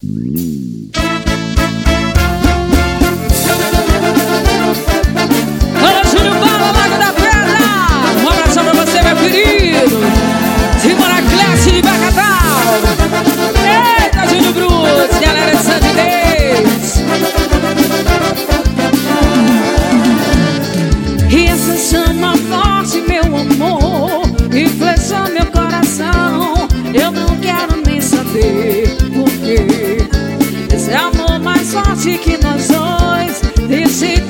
Olha, Júlio Bala, Lago da Pedra. Um abração pra você, meu querido. Simona Classe de Bacatau. Eita, Júlio Bruce, galera de Santo Inês. E essa chama forte, meu amor, inflexou meu coração. Eu não quero nem saber por quê. Esse é amor mais forte que nós dois. Deixe